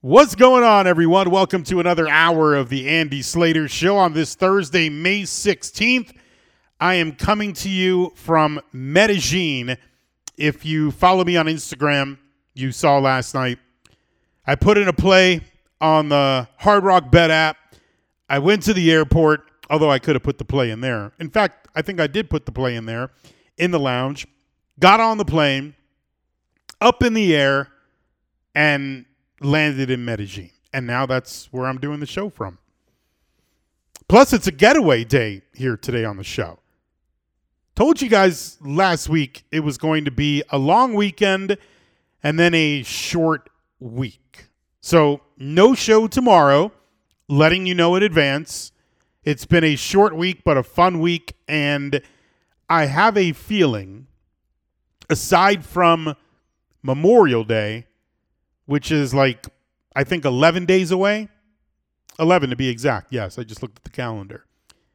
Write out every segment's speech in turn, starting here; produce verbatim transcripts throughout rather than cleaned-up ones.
What's going on, everyone? Welcome to another hour of the Andy Slater Show on this Thursday, May sixteenth. I am coming to you from Medellin. If you follow me on Instagram, you saw last night, I put in a play on the Hard Rock Bet app. I went to the airport, although I could have put the play in there. In fact, I think I did put the play in there in the lounge, got on the plane, up in the air, and landed in Medellin. And now that's where I'm doing the show from. Plus, it's a getaway day here today on the show. Told you guys last week it was going to be a long weekend and then a short week. So no show tomorrow, letting you know in advance. It's been a short week, but a fun week. And I have a feeling, aside from Memorial Day, which is like, I think, eleven days away. eleven to be exact. Yes, I just looked at the calendar.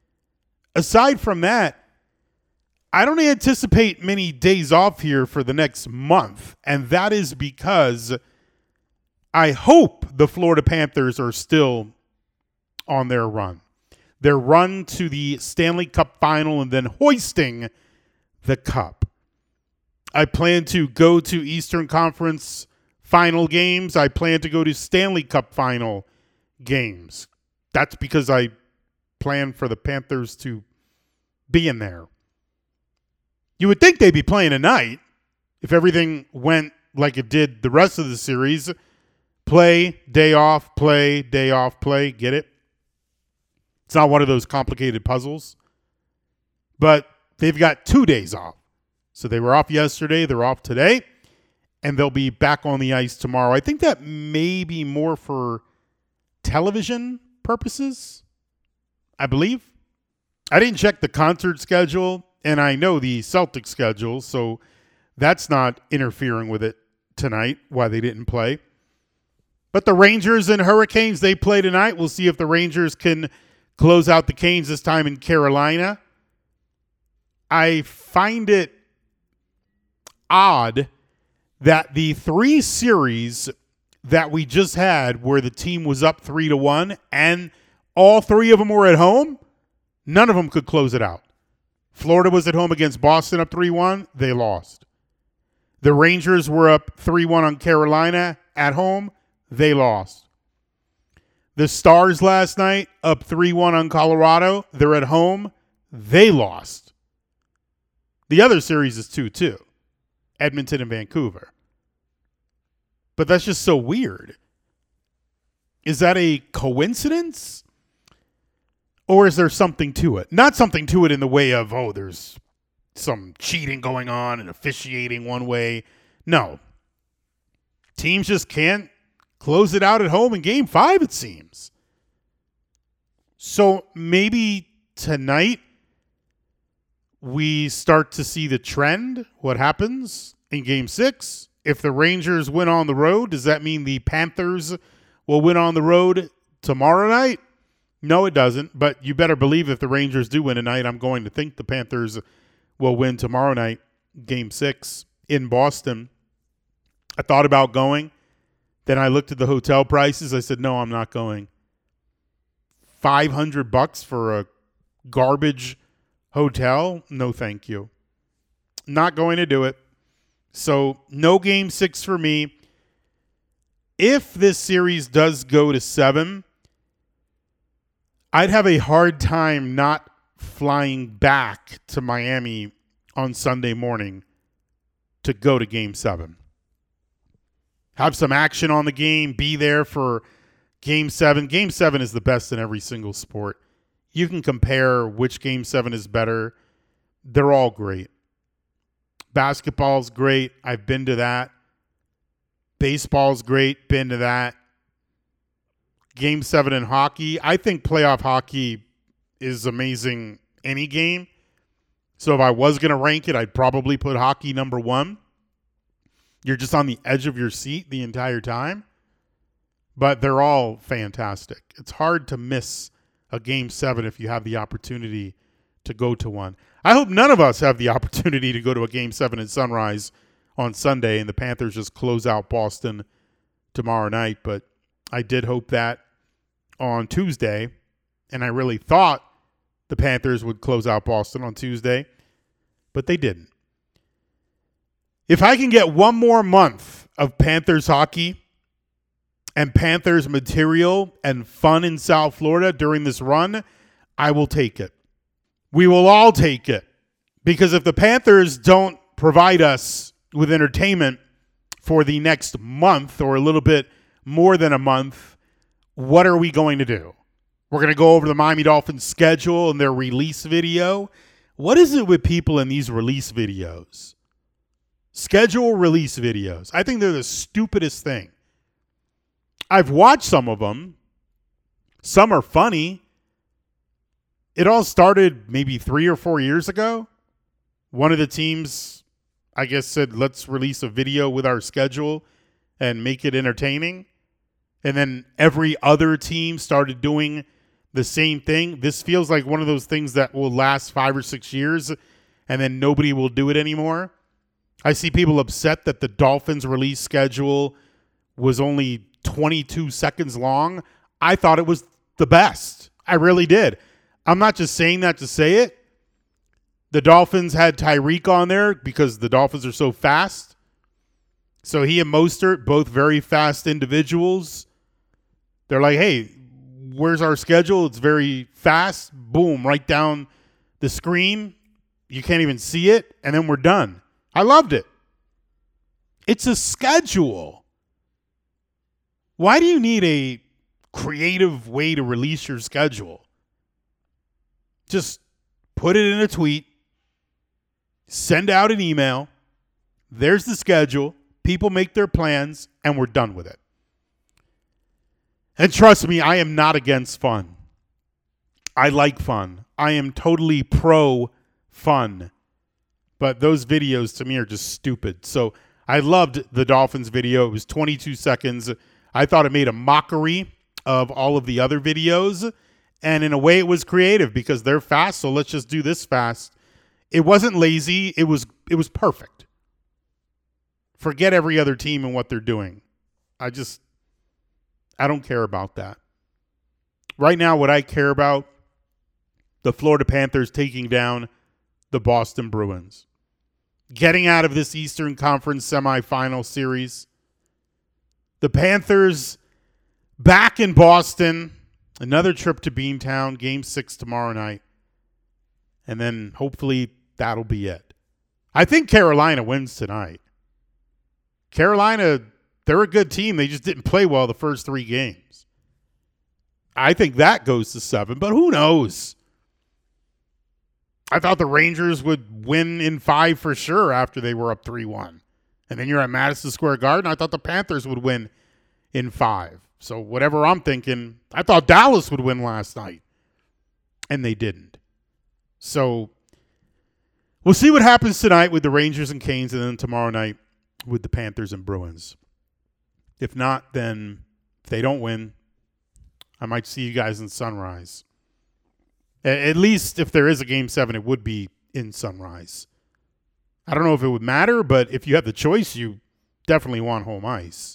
Aside from that, I don't anticipate many days off here for the next month. And that is because I hope the Florida Panthers are still on their run. Their run to the Stanley Cup final and then hoisting the cup. I plan to go to Eastern Conference final games. I plan to go to Stanley Cup final games. That's because I plan for the Panthers to be in there. You would think they'd be playing tonight if everything went like it did the rest of the series. Play, day off, play, day off, play. Get it? It's not one of those complicated puzzles. But they've got two days off. So they were off yesterday. They're off today. And they'll be back on the ice tomorrow. I think that may be more for television purposes, I believe. I didn't check the concert schedule, and I know the Celtics schedule, so that's not interfering with it tonight, why they didn't play. But the Rangers and Hurricanes, they play tonight. We'll see if the Rangers can close out the Canes this time in Carolina. I find it odd that the three series that we just had where the team was up three to one and all three of them were at home, none of them could close it out. Florida was at home against Boston up three one. They lost. The Rangers were up three one on Carolina at home. They lost. The Stars last night up three one on Colorado. They're at home. They lost. The other series is two two. Edmonton and Vancouver. But that's just so weird. Is that a coincidence? Or is there something to it? Not something to it in the way of, oh, there's some cheating going on and officiating one way. No. Teams just can't close it out at home in game five, it seems. So maybe tonight we start to see the trend, what happens in game six. If the Rangers win on the road, does that mean the Panthers will win on the road tomorrow night? No, it doesn't. But you better believe if the Rangers do win tonight, I'm going to think the Panthers will win tomorrow night, game six in Boston. I thought about going. Then I looked at the hotel prices. I said, no, I'm not going. five hundred bucks for a garbage hotel? No, thank you. Not going to do it. So no game six for me. If this series does go to seven, I'd have a hard time not flying back to Miami on Sunday morning to go to game seven. Have some action on the game. Be there for game seven. Game seven is the best in every single sport. You can compare which game seven is better. They're all great. Basketball's great. I've been to that. Baseball's great. Been to that. Game seven in hockey. I think playoff hockey is amazing any game. So if I was going to rank it, I'd probably put hockey number one. You're just on the edge of your seat the entire time. But they're all fantastic. It's hard to miss a game seven if you have the opportunity to go to one. I hope none of us have the opportunity to go to a game seven in Sunrise on Sunday and the Panthers just close out Boston tomorrow night. But I did hope that on Tuesday, and I really thought the Panthers would close out Boston on Tuesday, but they didn't. If I can get one more month of Panthers hockey and Panthers material and fun in South Florida during this run, I will take it. We will all take it. Because if the Panthers don't provide us with entertainment for the next month or a little bit more than a month, what are we going to do? We're going to go over the Miami Dolphins schedule and their release video. What is it with people in these release videos? Schedule release videos. I think they're the stupidest thing. I've watched some of them. Some are funny. It all started maybe three or four years ago. One of the teams, I guess, said, let's release a video with our schedule and make it entertaining. And then every other team started doing the same thing. This feels like one of those things that will last five or six years and then nobody will do it anymore. I see people upset that the Dolphins release schedule was only twenty-two seconds long. I thought it was the best. I really did. I'm not just saying that to say it. The Dolphins had Tyreek on there because the Dolphins are so fast. So he and Mostert, both very fast individuals. They're like, hey, where's our schedule? It's very fast. Boom, right down the screen. You can't even see it. And then we're done. I loved it. It's a schedule. Why do you need a creative way to release your schedule? Just put it in a tweet. Send out an email. There's the schedule. People make their plans, and we're done with it. And trust me, I am not against fun. I like fun. I am totally pro fun. But those videos to me are just stupid. So I loved the Dolphins video. It was twenty-two seconds. I thought it made a mockery of all of the other videos. And in a way, it was creative because they're fast. So let's just do this fast. It wasn't lazy. It was it was perfect. Forget every other team and what they're doing. I just, I don't care about that. Right now, what I care about, the Florida Panthers taking down the Boston Bruins. Getting out of this Eastern Conference semifinal series. The Panthers back in Boston. Another trip to Beantown. Game six tomorrow night. And then hopefully that'll be it. I think Carolina wins tonight. Carolina, they're a good team. They just didn't play well the first three games. I think that goes to seven, but who knows? I thought the Rangers would win in five for sure after they were up three one. And then you're at Madison Square Garden. I thought the Panthers would win in five. So whatever I'm thinking, I thought Dallas would win last night. And they didn't. So we'll see what happens tonight with the Rangers and Canes, and then tomorrow night with the Panthers and Bruins. If not, then if they don't win, I might see you guys in Sunrise. At least if there is a game seven, it would be in Sunrise. I don't know if it would matter, but if you have the choice, you definitely want home ice.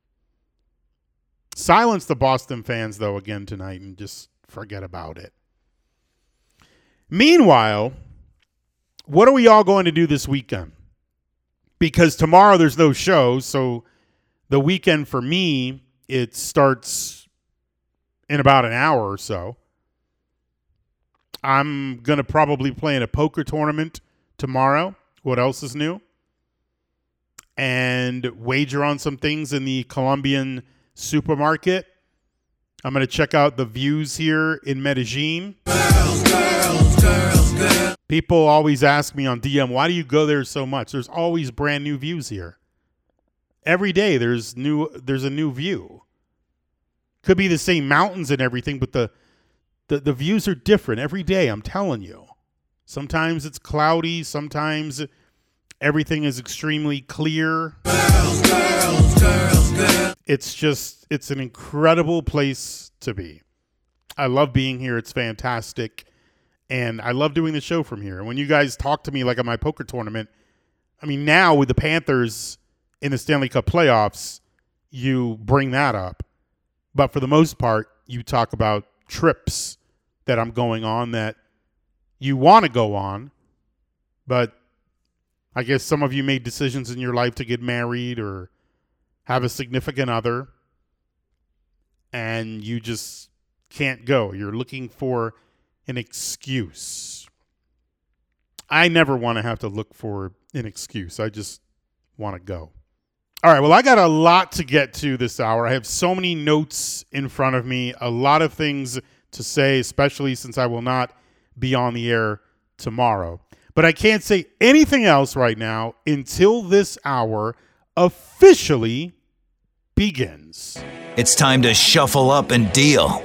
Silence the Boston fans, though, again tonight and just forget about it. Meanwhile, what are we all going to do this weekend? Because tomorrow there's no show, so the weekend for me, it starts in about an hour or so. I'm going to probably play in a poker tournament tomorrow. What else is new? And wager on some things in the Colombian supermarket. I'm going to check out the views here in Medellin. Girls, girls, girls, girls. People always ask me on D M, why do you go there so much? There's always brand new views here. Every day there's new. There's a new view. Could be the same mountains and everything, but the The the views are different every day, I'm telling you. Sometimes it's cloudy. Sometimes everything is extremely clear. Girls, girls, girls, girls. It's just, it's an incredible place to be. I love being here. It's fantastic. And I love doing the show from here. And when you guys talk to me like at my poker tournament, I mean, now with the Panthers in the Stanley Cup playoffs, you bring that up. But for the most part, you talk about trips that I'm going on that you want to go on, but I guess some of you made decisions in your life to get married or have a significant other, and you just can't go. You're looking for an excuse. I never want to have to look for an excuse. I just want to go. All right, well, I got a lot to get to this hour. I have so many notes in front of me, a lot of things to say, especially since I will not be on the air tomorrow. But I can't say anything else right now until this hour officially begins. It's time to shuffle up and deal.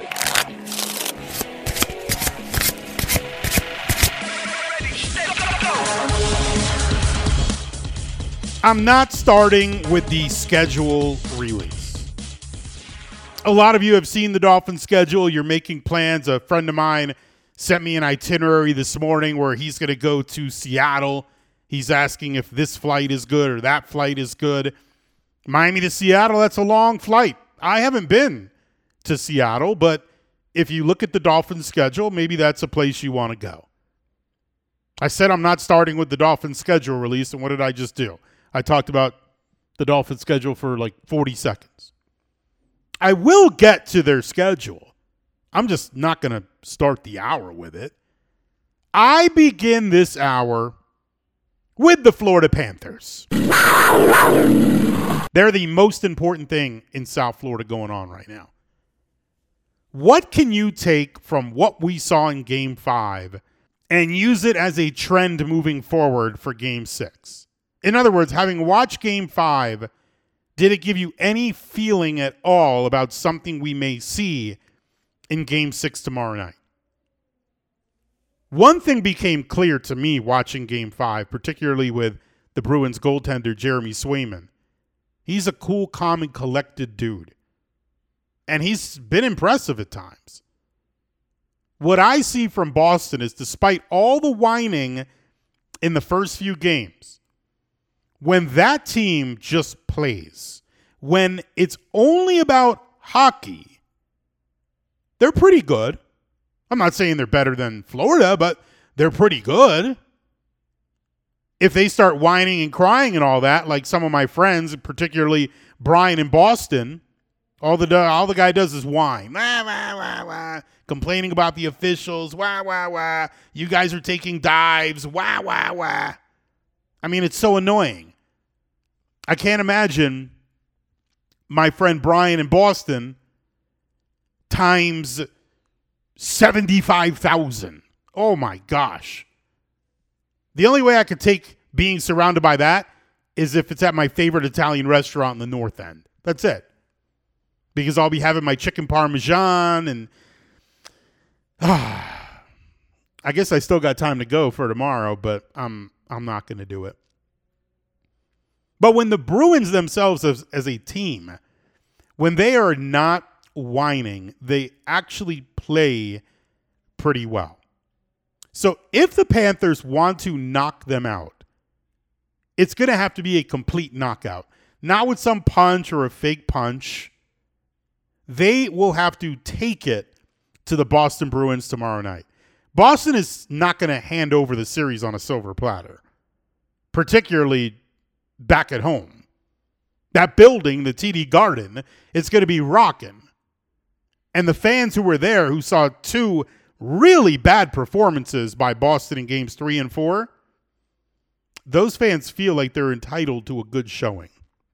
I'm not starting with the schedule release. A lot of you have seen the Dolphins schedule. You're making plans. A friend of mine sent me an itinerary this morning where he's going to go to Seattle. He's asking if this flight is good or that flight is good. Miami to Seattle, that's a long flight. I haven't been to Seattle, but if you look at the Dolphins schedule, maybe that's a place you want to go. I said I'm not starting with the Dolphins schedule release, and what did I just do? I talked about the Dolphins schedule for like forty seconds. I will get to their schedule. I'm just not going to start the hour with it. I begin this hour with the Florida Panthers. They're the most important thing in South Florida going on right now. What can you take from what we saw in Game five and use it as a trend moving forward for Game six? In other words, having watched Game five, did it give you any feeling at all about something we may see in Game six tomorrow night? One thing became clear to me watching Game five, particularly with the Bruins goaltender Jeremy Swayman. He's a cool, calm, and collected dude. And he's been impressive at times. What I see from Boston is, despite all the whining in the first few games, when that team just plays, when it's only about hockey, they're pretty good. I'm not saying they're better than Florida, but they're pretty good. If they start whining and crying and all that, like some of my friends, particularly Brian in Boston, all the all the guy does is whine, wah, wah, wah, wah, complaining about the officials, wah, wah, wah. You guys are taking dives, wah, wah, wah. I mean, it's so annoying. I can't imagine my friend Brian in Boston times seventy-five thousand. Oh, my gosh. The only way I could take being surrounded by that is if it's at my favorite Italian restaurant in the North End. That's it. Because I'll be having my chicken parmesan and ah, I guess I still got time to go for tomorrow, but I'm I'm not going to do it. But when the Bruins themselves as, as a team, when they are not whining, they actually play pretty well. So if the Panthers want to knock them out, it's going to have to be a complete knockout. Not with some punch or a fake punch. They will have to take it to the Boston Bruins tomorrow night. Boston is not going to hand over the series on a silver platter, particularly back at home. That building, the T D Garden, it's going to be rocking. And the fans who were there, who saw two really bad performances by Boston in games three and four, those fans feel like they're entitled to a good showing.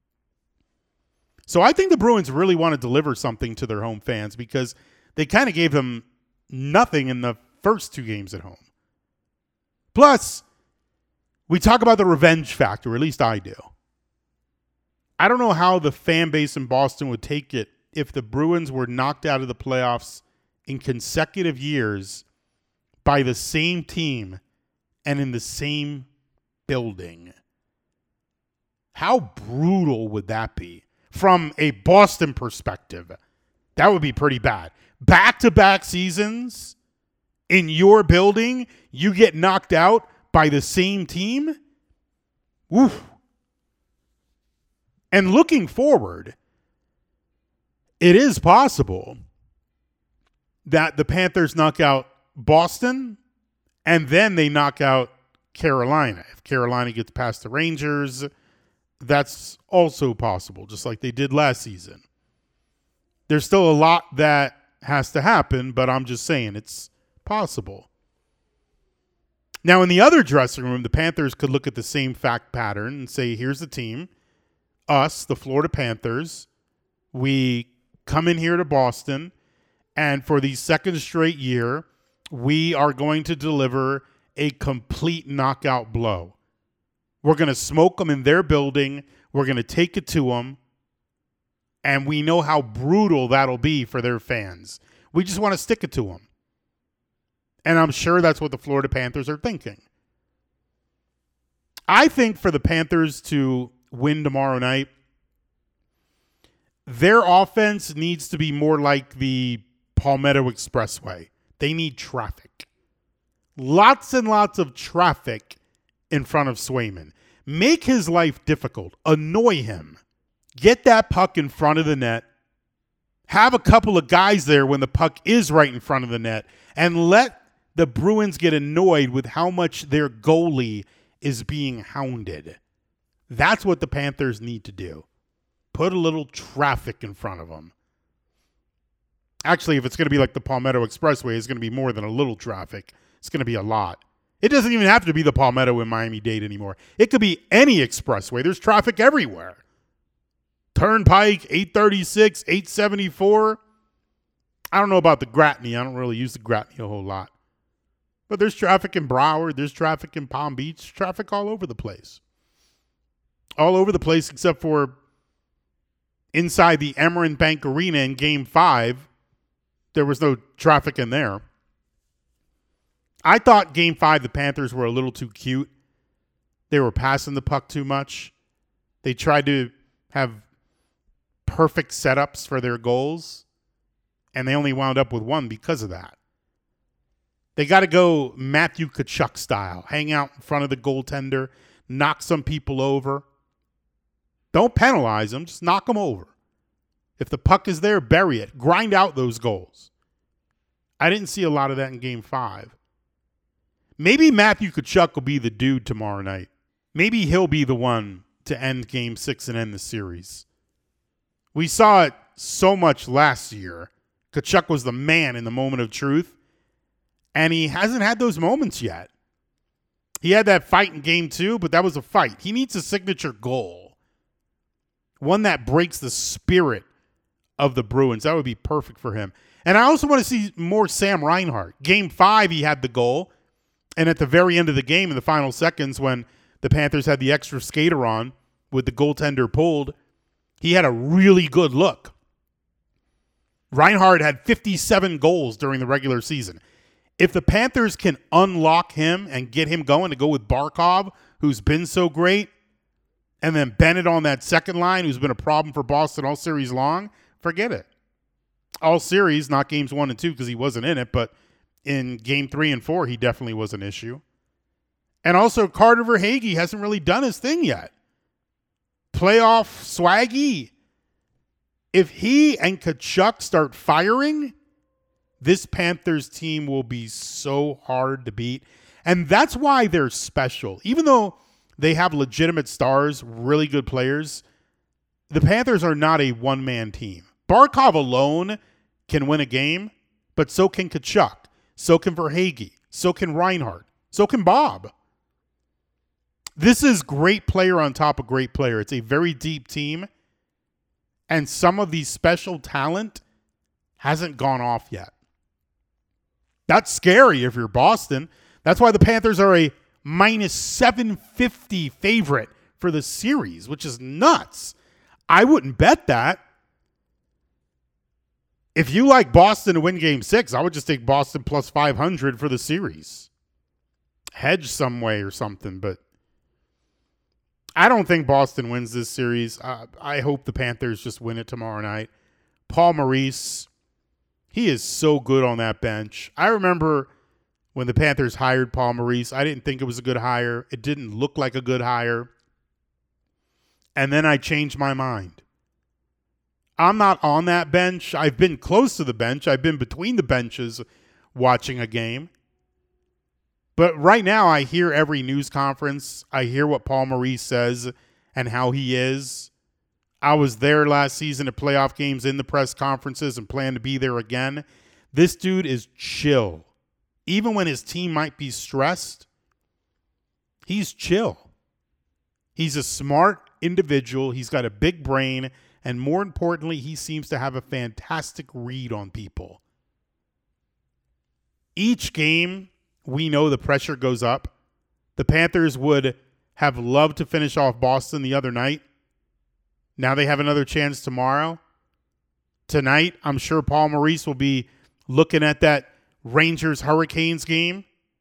So I think the Bruins really want to deliver something to their home fans because they kind of gave them nothing in the first two games at home. Plus, we talk about the revenge factor, at least I do. I don't know how the fan base in Boston would take it if the Bruins were knocked out of the playoffs in consecutive years by the same team and in the same building. How brutal would that be? From a Boston perspective, that would be pretty bad. Back-to-back seasons in your building, you get knocked out by the same team? Woof. And looking forward, It is possible that the Panthers knock out Boston and then they knock out Carolina. If Carolina gets past the Rangers, that's also possible, just like they did last season. There's still a lot that has to happen, but I'm just saying it's possible. Now, in the other dressing room, the Panthers could look at the same fact pattern and say, here's the team, us, the Florida Panthers. We come in here to Boston, and for the second straight year, we are going to deliver a complete knockout blow. We're going to smoke them in their building. We're going to take it to them. And we know how brutal that'll be for their fans. We just want to stick it to them. And I'm sure that's what the Florida Panthers are thinking. I think for the Panthers to win tomorrow night, their offense needs to be more like the Palmetto Expressway. They need traffic. Lots and lots of traffic in front of Swayman. Make his life difficult. Annoy him. Get that puck in front of the net. Have a couple of guys there when the puck is right in front of the net. And let the Bruins get annoyed with how much their goalie is being hounded. That's what the Panthers need to do. Put a little traffic in front of them. Actually, if it's going to be like the Palmetto Expressway, it's going to be more than a little traffic. It's going to be a lot. It doesn't even have to be the Palmetto in Miami-Dade anymore. It could be any expressway. There's traffic everywhere. Turnpike, eight thirty-six, eight seventy-four. I don't know about the Gratney. I don't really use the Gratney a whole lot. But there's traffic in Broward. There's traffic in Palm Beach. Traffic all over the place. All over the place except for inside the Amerant Bank Arena in Game five. There was no traffic in there. I thought Game five, the Panthers were a little too cute. They were passing the puck too much. They tried to have perfect setups for their goals, and they only wound up with one because of that. They got to go Matthew Tkachuk style. Hang out in front of the goaltender, knock some people over. Don't penalize them, just knock them over. If the puck is there, bury it. Grind out those goals. I didn't see a lot of that in Game five. Maybe Matthew Tkachuk will be the dude tomorrow night. Maybe he'll be the one to end Game six and end the series. We saw it so much last year. Tkachuk was the man in the moment of truth, and he hasn't had those moments yet. He had that fight in Game two, but that was a fight. He needs a signature goal. One that breaks the spirit of the Bruins. That would be perfect for him. And I also want to see more Sam Reinhart. Game five, he had the goal. And at the very end of the game, in the final seconds, when the Panthers had the extra skater on with the goaltender pulled, he had a really good look. Reinhart had fifty-seven goals during the regular season. If the Panthers can unlock him and get him going to go with Barkov, who's been so great, and then Bennett on that second line, who's been a problem for Boston all series long, forget it. All series, not games one and two because he wasn't in it, but in game three and four, he definitely was an issue. And also, Carter Verhaeghe hasn't really done his thing yet. Playoff swaggy. If he and Tkachuk start firing, this Panthers team will be so hard to beat. And that's why they're special. Even though they have legitimate stars, really good players, the Panthers are not a one-man team. Barkov alone can win a game, but so can Tkachuk. So can Verhaeghe. So can Reinhart. So can Bob. This is great player on top of great player. It's a very deep team. And some of the special talent hasn't gone off yet. That's scary if you're Boston. That's why the Panthers are a minus seven fifty favorite for the series, which is nuts. I wouldn't bet that. If you like Boston to win game six, I would just take Boston plus five hundred for the series. Hedge some way or something, but I don't think Boston wins this series. Uh, I hope the Panthers just win it tomorrow night. Paul Maurice, he is so good on that bench. I remember when the Panthers hired Paul Maurice, I didn't think it was a good hire. It didn't look like a good hire. And then I changed my mind. I'm not on that bench. I've been close to the bench. I've been between the benches watching a game. But right now, I hear every news conference. I hear what Paul Maurice says and how he is. I was there last season at playoff games in the press conferences and plan to be there again. This dude is chill. Even when his team might be stressed, he's chill. He's a smart individual. He's got a big brain. And more importantly, he seems to have a fantastic read on people. Each game, we know the pressure goes up. The Panthers would have loved to finish off Boston the other night. Now they have another chance tomorrow. Tonight, I'm sure Paul Maurice will be looking at that Rangers-Hurricanes game.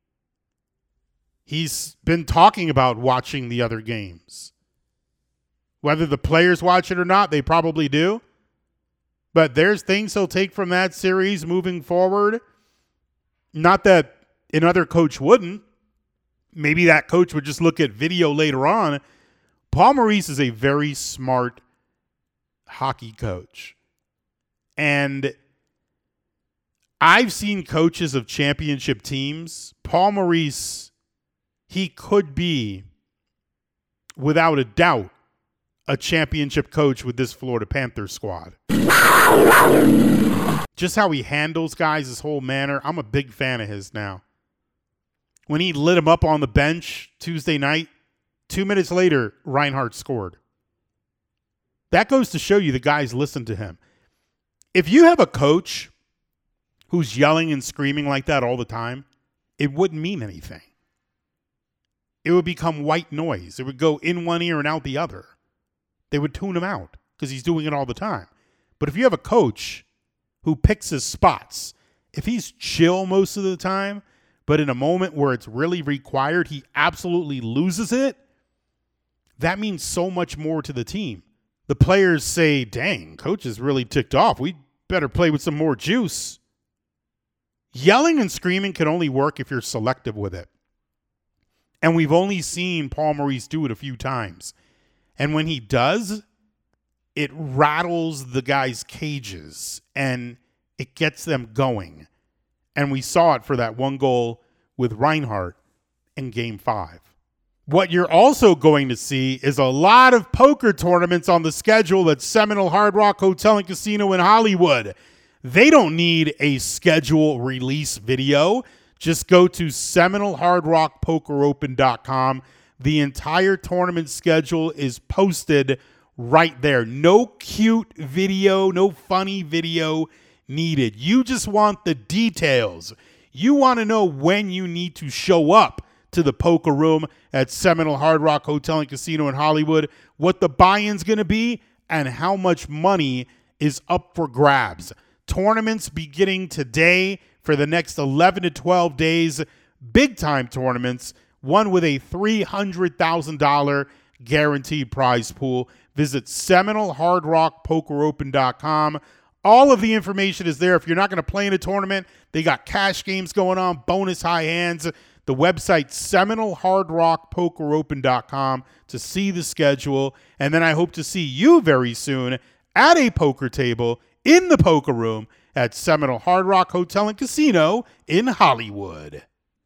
He's been talking about watching the other games. Whether the players watch it or not, they probably do. But there's things he'll take from that series moving forward. Not that another coach wouldn't. Maybe that coach would just look at video later on. Paul Maurice is a very smart hockey coach. And I've seen coaches of championship teams. Paul Maurice, he could be, without a doubt, a championship coach with this Florida Panthers squad. Just how he handles guys, his whole manner. I'm a big fan of his now. When he lit him up on the bench Tuesday night, two minutes later, Reinhart scored. That goes to show you the guys listen to him. If you have a coach who's yelling and screaming like that all the time, it wouldn't mean anything. It would become white noise. It would go in one ear and out the other. They would tune him out because he's doing it all the time. But if you have a coach who picks his spots, if he's chill most of the time, but in a moment where it's really required, he absolutely loses it, that means so much more to the team. The players say, dang, coach is really ticked off. We better play with some more juice. Yelling and screaming can only work if you're selective with it. And we've only seen Paul Maurice do it a few times. And when he does, it rattles the guys' cages and it gets them going. And we saw it for that one goal with Reinhart in game five. What you're also going to see is a lot of poker tournaments on the schedule at Seminole Hard Rock Hotel and Casino in Hollywood. They don't need a schedule release video. Just go to Seminole Hard Rock Poker Open dot com. The entire tournament schedule is posted right there. No cute video, no funny video needed. You just want the details. You want to know when you need to show up to the poker room at Seminole Hard Rock Hotel and Casino in Hollywood, what the buy-in's going to be, and how much money is up for grabs. Tournaments beginning today for the next eleven to twelve days. Big-time tournaments. One with a three hundred thousand dollars guaranteed prize pool. Visit Seminole Hard Rock Poker Open dot com. All of the information is there. If you're not going to play in a tournament, they got cash games going on, bonus high hands. The website, Seminole Hard Rock Poker Open dot com, to see the schedule. And then I hope to see you very soon at a poker table in the poker room at Seminole Hard Rock Hotel and Casino in Hollywood.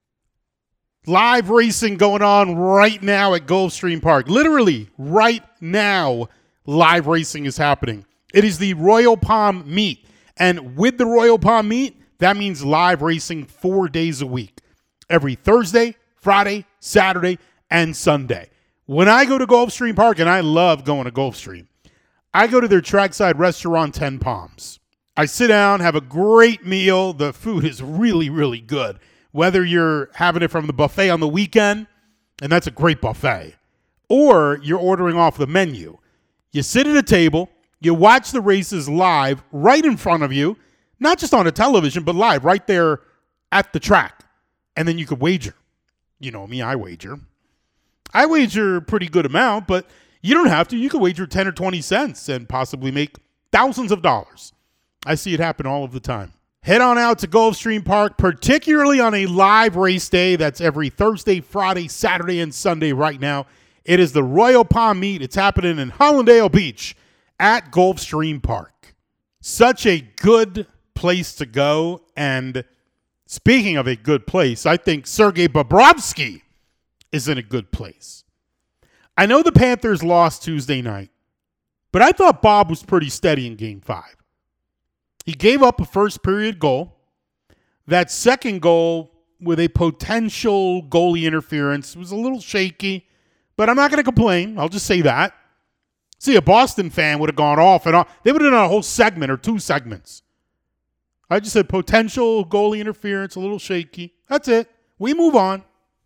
Live racing going on right now at Gulfstream Park. Literally right now, live racing is happening. It is the Royal Palm Meet. And with the Royal Palm Meet, that means live racing four days a week. Every Thursday, Friday, Saturday, and Sunday. When I go to Gulfstream Park, and I love going to Gulfstream, I go to their trackside restaurant, Ten Palms. I sit down, have a great meal. The food is really, really good. Whether you're having it from the buffet on the weekend, and that's a great buffet, or you're ordering off the menu. You sit at a table, you watch the races live right in front of you, not just on a television, but live right there at the track. And then you could wager. You know me, I wager. I wager a pretty good amount, but you don't have to. You could wager ten or twenty cents and possibly make thousands of dollars. I see it happen all of the time. Head on out to Gulfstream Park, particularly on a live race day. That's every Thursday, Friday, Saturday, and Sunday right now. It is the Royal Palm Meet. It's happening in Hollandale Beach at Gulfstream Park. Such a good place to go. And speaking of a good place, I think Sergei Bobrovsky is in a good place. I know the Panthers lost Tuesday night, but I thought Bob was pretty steady in game five. He gave up a first period goal. That second goal with a potential goalie interference was a little shaky, but I'm not going to complain. I'll just say that. See, a Boston fan would have gone off and on. They would have done a whole segment or two segments. I just said potential goalie interference, a little shaky. That's it. We move on.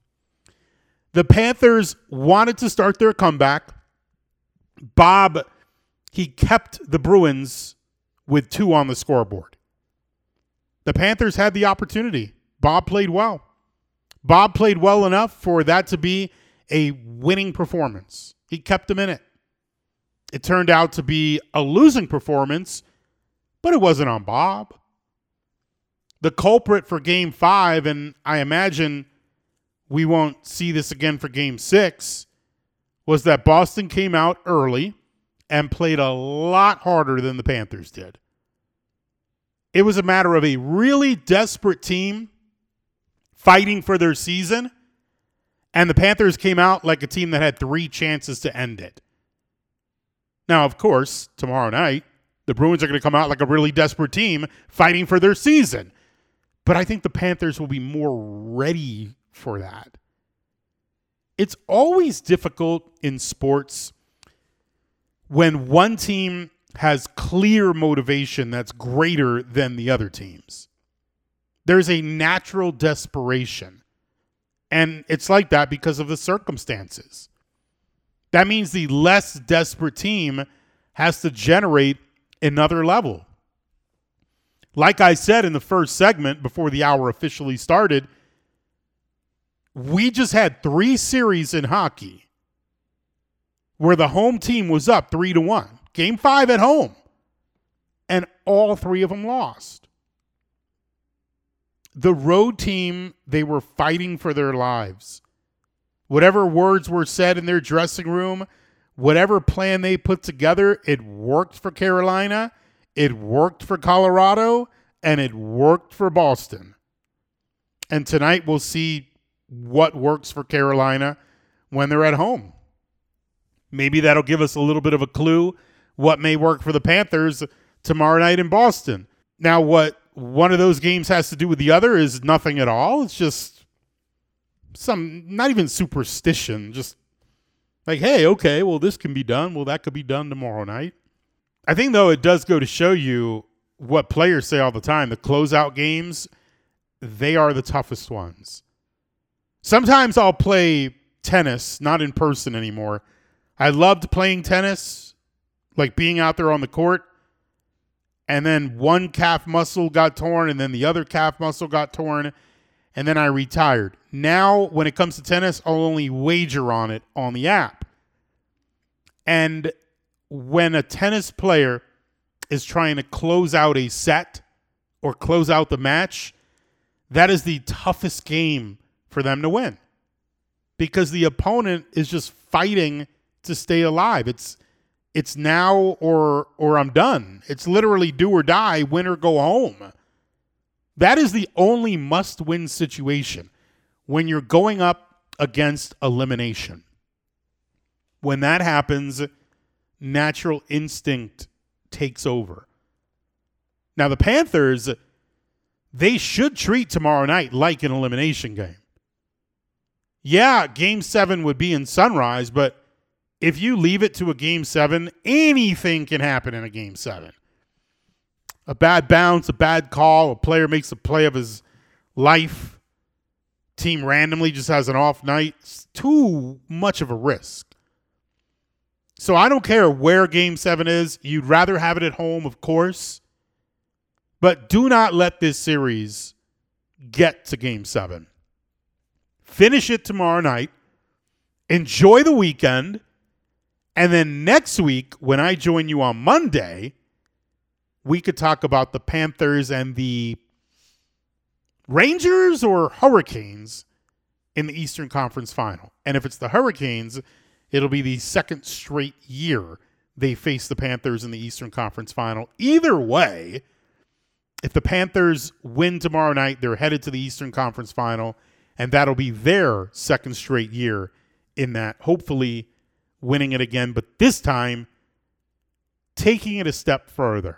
The Panthers wanted to start their comeback. Bob, he kept the Bruins with two on the scoreboard. The Panthers had the opportunity. Bob played well. Bob played well enough for that to be a winning performance. He kept them in it. It turned out to be a losing performance, but it wasn't on Bob. The culprit for game five, and I imagine we won't see this again for game six, was that Boston came out early and played a lot harder than the Panthers did. It was a matter of a really desperate team fighting for their season, and the Panthers came out like a team that had three chances to end it. Now, of course, tomorrow night, the Bruins are going to come out like a really desperate team fighting for their season. But I think the Panthers will be more ready for that. It's always difficult in sports when one team has clear motivation that's greater than the other teams. There's a natural desperation. And it's like that because of the circumstances. That means the less desperate team has to generate another level. Like I said in the first segment before the hour officially started, we just had three series in hockey where the home team was up three to one. Game five at home. And all three of them lost. The road team, they were fighting for their lives. Whatever words were said in their dressing room, whatever plan they put together, it worked for Carolina, it worked for Colorado, and it worked for Boston. And tonight we'll see what works for Carolina when they're at home. Maybe that'll give us a little bit of a clue what may work for the Panthers tomorrow night in Boston. Now, what one of those games has to do with the other is nothing at all. It's just some, not even superstition, just like, hey, okay, well, this can be done. Well, that could be done tomorrow night. I think, though, it does go to show you what players say all the time. The closeout games, they are the toughest ones. Sometimes I'll play tennis, not in person anymore. I loved playing tennis, like being out there on the court. And then one calf muscle got torn, and then the other calf muscle got torn, and then I retired. Now, when it comes to tennis, I'll only wager on it on the app. And when a tennis player is trying to close out a set or close out the match, that is the toughest game for them to win because the opponent is just fighting to stay alive. It's it's now or or I'm done. It's literally do or die, win or go home. That is the only must-win situation when you're going up against elimination. When that happens, natural instinct takes over. Now, the Panthers, they should treat tomorrow night like an elimination game. Yeah, game seven would be in Sunrise, but if you leave it to a game seven, anything can happen in a game seven. A bad bounce, a bad call, a player makes a play of his life, team randomly just has an off night. It's too much of a risk. So I don't care where game seven is. You'd rather have it at home, of course. But do not let this series get to game seven. Finish it tomorrow night. Enjoy the weekend. And then next week, when I join you on Monday, we could talk about the Panthers and the Rangers or Hurricanes in the Eastern Conference Final. And if it's the Hurricanes, it'll be the second straight year they face the Panthers in the Eastern Conference Final. Either way, if the Panthers win tomorrow night, they're headed to the Eastern Conference Final, and that'll be their second straight year in that, hopefully winning it again, but this time taking it a step further.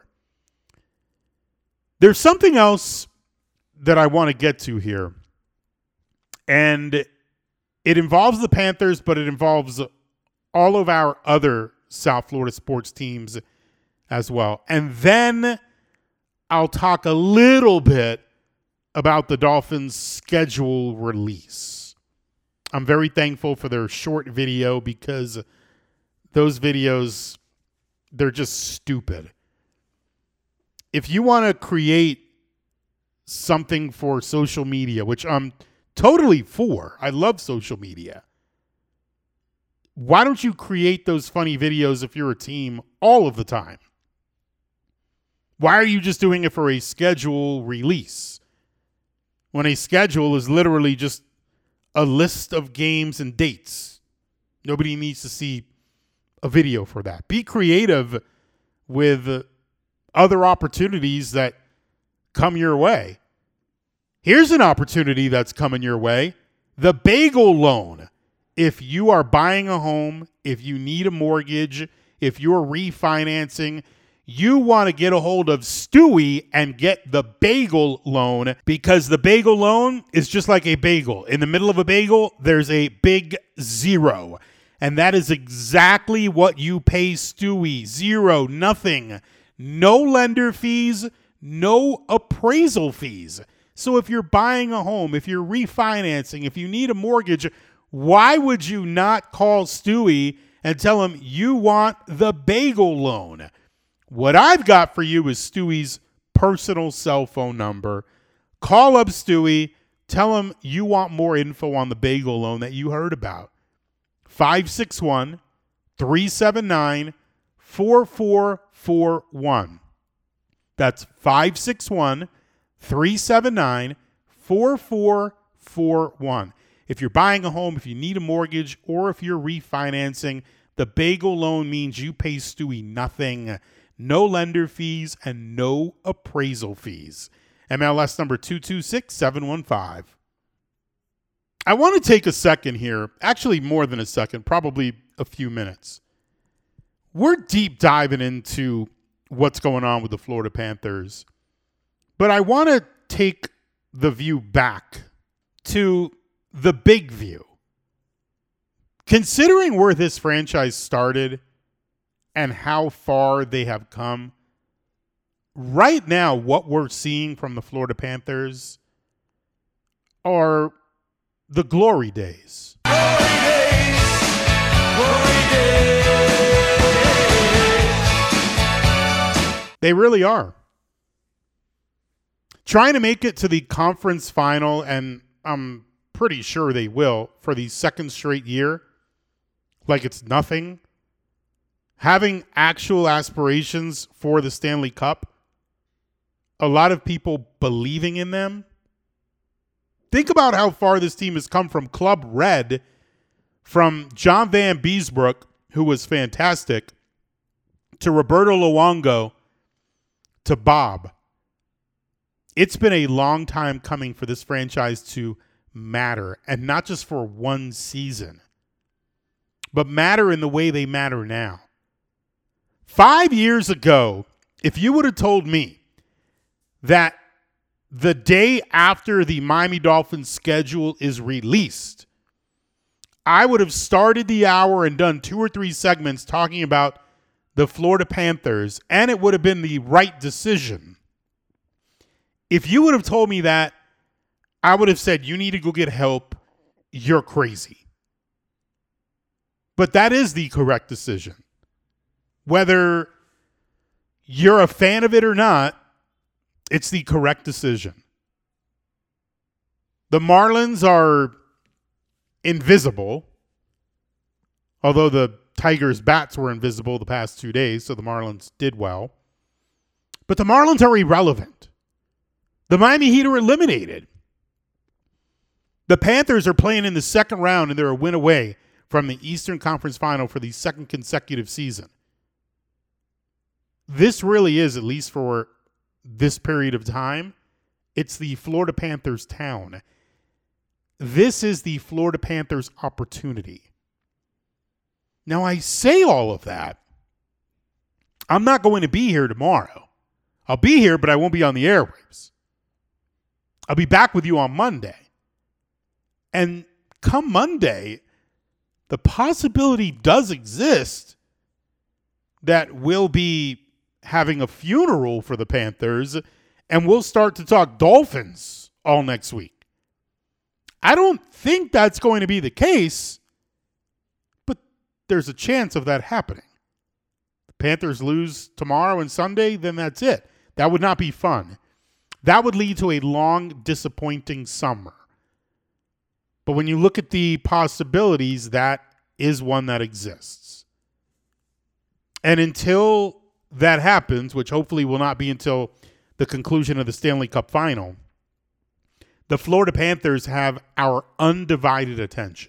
There's something else that I want to get to here, and it involves the Panthers, but it involves all of our other South Florida sports teams as well. And then I'll talk a little bit about the Dolphins' schedule release. I'm very thankful for their short video because those videos, they're just stupid. If you want to create something for social media, which I'm totally for, I love social media, why don't you create those funny videos if you're a team all of the time? Why are you just doing it for a schedule release? When a schedule is literally just a list of games and dates. Nobody needs to see a video for that. Be creative with other opportunities that come your way. Here's an opportunity that's coming your way. The bagel loan. If you are buying a home, if you need a mortgage, if you're refinancing, you want to get a hold of Stewie and get the bagel loan, because the bagel loan is just like a bagel. In the middle of a bagel, there's a big zero. And that is exactly what you pay Stewie. Zero, nothing. No lender fees, no appraisal fees. So if you're buying a home, if you're refinancing, if you need a mortgage, why would you not call Stewie and tell him you want the bagel loan? What I've got for you is Stewie's personal cell phone number. Call up Stewie. Tell him you want more info on the bagel loan that you heard about. five six one, three seven nine, four four four one. That's five six one, three seven nine, four four four one. If you're buying a home, if you need a mortgage, or if you're refinancing, the bagel loan means you pay Stewie nothing. No lender fees and no appraisal fees. M L S number two two six seven one five. I want to take a second here, actually more than a second, probably a few minutes. We're deep diving into what's going on with the Florida Panthers, but I want to take the view back to the big view. Considering where this franchise started and how far they have come, right now what we're seeing from the Florida Panthers are the glory days. Glory days. Glory days. They really are. Trying to make it to the conference final, and I'm pretty sure they will, for the second straight year, like it's nothing. Having actual aspirations for the Stanley Cup, a lot of people believing in them. Think about how far this team has come from Club Red, from John Van Beesbrook, who was fantastic, to Roberto Luongo, to Bob. It's been a long time coming for this franchise to matter, and not just for one season, but matter in the way they matter now. Five years ago, if you would have told me that the day after the Miami Dolphins schedule is released, I would have started the hour and done two or three segments talking about the Florida Panthers, and it would have been the right decision. If you would have told me that, I would have said, you need to go get help. You're crazy. But that is the correct decision. Whether you're a fan of it or not, it's the correct decision. The Marlins are invisible, although the Tigers' bats were invisible the past two days, so the Marlins did well. But the Marlins are irrelevant. The Miami Heat are eliminated. The Panthers are playing in the second round, and they're a win away from the Eastern Conference Final for the second consecutive season. this really is, at least for this period of time, it's the Florida Panthers town. This is the Florida Panthers opportunity. Now, I say all of that. I'm not going to be here tomorrow. I'll be here, but I won't be on the airwaves. I'll be back with you on Monday. And come Monday, the possibility does exist that we'll be having a funeral for the Panthers and we'll start to talk Dolphins all next week. I don't think that's going to be the case, but there's a chance of that happening. The Panthers lose tomorrow and Sunday, then that's it. That would not be fun. That would lead to a long, disappointing summer. But when you look at the possibilities, that is one that exists. And until that happens, which hopefully will not be until the conclusion of the Stanley Cup Final, the Florida Panthers have our undivided attention.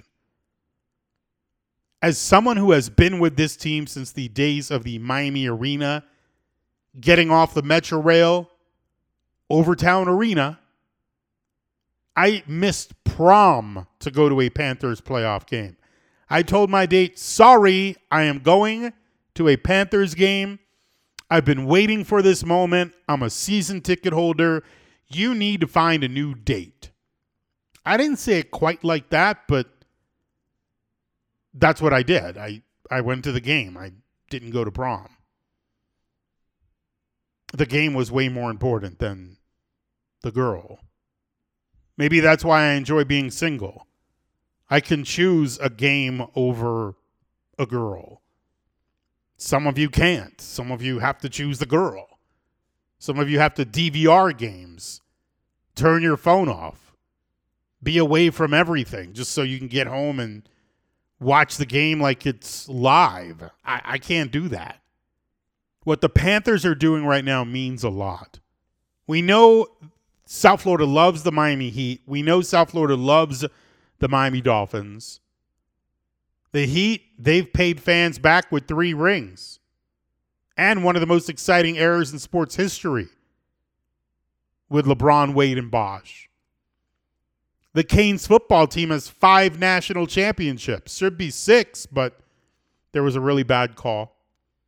As someone who has been with this team since the days of the Miami Arena, getting off the Metro Rail, Overtown Arena, I missed prom to go to a Panthers playoff game. I told my date, sorry, I am going to a Panthers game. I've been waiting for this moment. I'm a season ticket holder. You need to find a new date. I didn't say it quite like that, but that's what I did. I, I went to the game. I didn't go to prom. The game was way more important than the girl. Maybe that's why I enjoy being single. I can choose a game over a girl. Some of you can't. Some of you have to choose the girl. Some of you have to D V R games. Turn your phone off. Be away from everything just so you can get home and watch the game like it's live. I, I can't do that. What the Panthers are doing right now means a lot. We know South Florida loves the Miami Heat. We know South Florida loves the Miami Dolphins. The Heat, they've paid fans back with three rings and one of the most exciting eras in sports history with LeBron, Wade, and Bosh. The Canes football team has five national championships. Should be six, but there was a really bad call.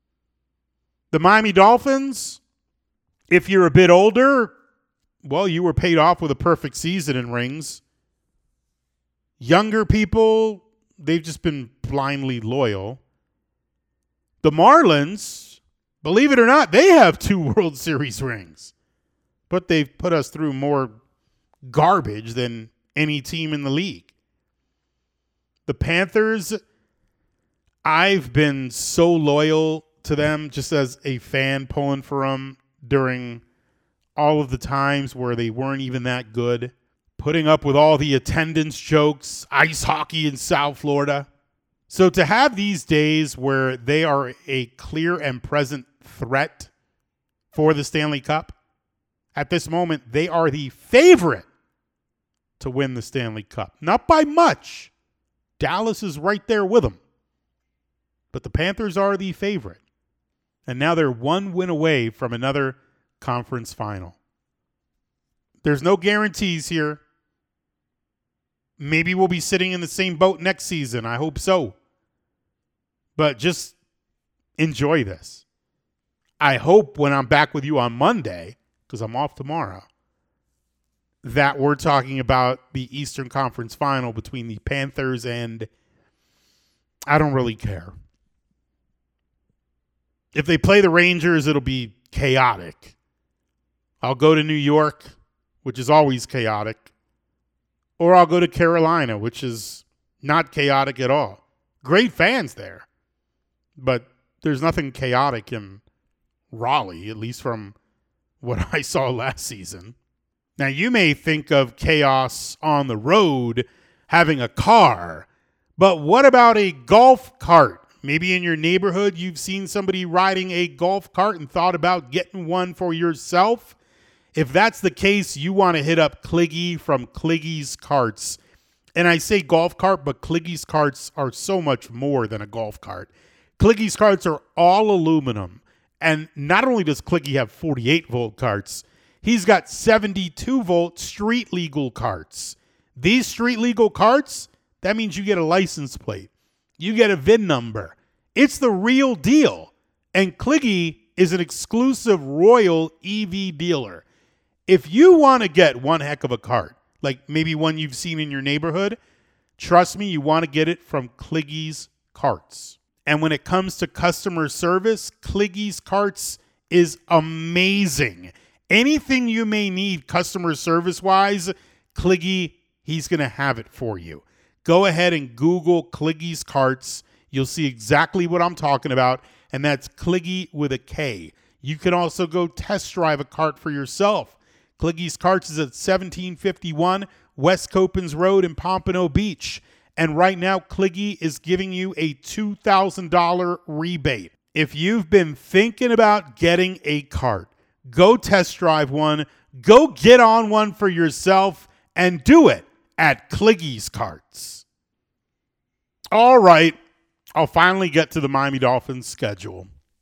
The Miami Dolphins, if you're a bit older, well, you were paid off with a perfect season in rings. Younger people, they've just been blindly loyal. The Marlins, believe it or not, they have two World Series rings. But they've put us through more garbage than any team in the league. The Panthers, I've been so loyal to them just as a fan pulling for them during all of the times where they weren't even that good, putting up with all the attendance jokes, ice hockey in South Florida. So to have these days where they are a clear and present threat for the Stanley Cup, at this moment, they are the favorite to win the Stanley Cup. Not by much. Dallas is right there with them. But the Panthers are the favorite. And now they're one win away from another conference final. There's no guarantees here. Maybe we'll be sitting in the same boat next season. I hope so. But just enjoy this. I hope when I'm back with you on Monday, because I'm off tomorrow, that we're talking about the Eastern Conference Final between the Panthers and I don't really care. If they play the Rangers, it'll be chaotic. I'll go to New York, which is always chaotic. Or I'll go to Carolina, which is not chaotic at all. Great fans there. But there's nothing chaotic in Raleigh, at least from what I saw last season. Now, you may think of chaos on the road having a car, but what about a golf cart? Maybe in your neighborhood, you've seen somebody riding a golf cart and thought about getting one for yourself. If that's the case, you want to hit up Kliggy from Kliggy's Carts. And I say golf cart, but Kliggy's Carts are so much more than a golf cart. Kliggy's Carts are all aluminum, And not only does Cliggy have forty-eight volt carts, he's got seventy-two volt street legal carts. These street legal carts, that means you get a license plate. You get a V I N number. It's the real deal. And Cliggy is an exclusive Royal E V dealer. If you want to get one heck of a cart, like maybe one you've seen in your neighborhood, trust me, you want to get it from Cliggy's Carts. And when it comes to customer service, Cliggy's Carts is amazing. Anything you may need customer service-wise, Cliggy, he's going to have it for you. Go ahead and Google Cliggy's Carts. You'll see exactly what I'm talking about, and that's Cliggy with a K. You can also go test drive a cart for yourself. Cliggy's Carts is at seventeen fifty-one West Copans Road in Pompano Beach. And right now, Cliggy is giving you a two thousand dollars rebate. If you've been thinking about getting a cart, go test drive one, go get on one for yourself, and do it at Cliggy's Carts. All right, I'll finally get to the Miami Dolphins schedule.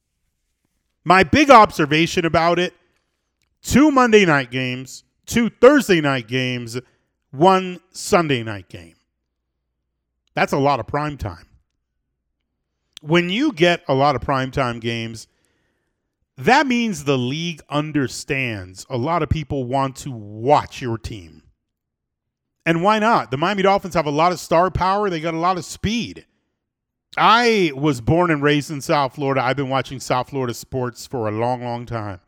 My big observation about it, two Monday night games, two Thursday night games, one Sunday night game. That's a lot of prime time. When you get a lot of primetime games, that means the league understands a lot of people want to watch your team. And why not? The Miami Dolphins have a lot of star power. They got a lot of speed. I was born and raised in South Florida. I've been watching South Florida sports for a long, long time.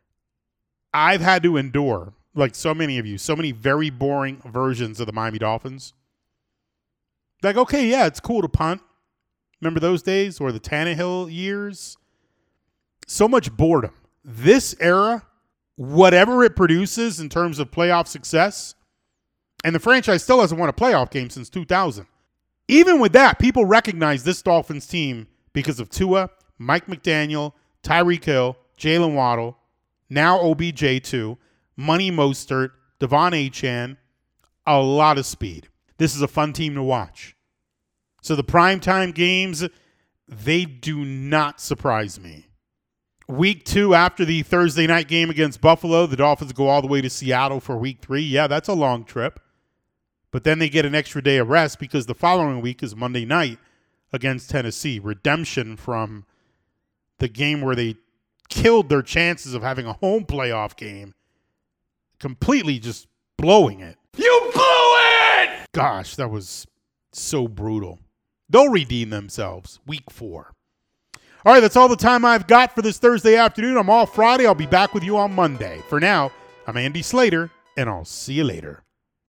I've had to endure, like so many of you, so many very boring versions of the Miami Dolphins. Like, okay, yeah, it's cool to punt. Remember those days or the Tannehill years? So much boredom. This era, whatever it produces in terms of playoff success, and the franchise still hasn't won a playoff game since two thousand. Even with that, people recognize this Dolphins team because of Tua, Mike McDaniel, Tyreek Hill, Jalen Waddle, now O B J too, Money Mostert, Devon Achane, a lot of speed. This is a fun team to watch. So the primetime games, they do not surprise me. Week two, after the Thursday night game against Buffalo, the Dolphins go all the way to Seattle for week three. Yeah, that's a long trip. But then they get an extra day of rest because the following week is Monday night against Tennessee. Redemption from the game where they killed their chances of having a home playoff game. Completely just blowing it. You blew it! Gosh, that was so brutal. They'll redeem themselves. Week four. All right, that's all the time I've got for this Thursday afternoon. I'm off Friday. I'll be back with you on Monday. For now, I'm Andy Slater, and I'll see you later.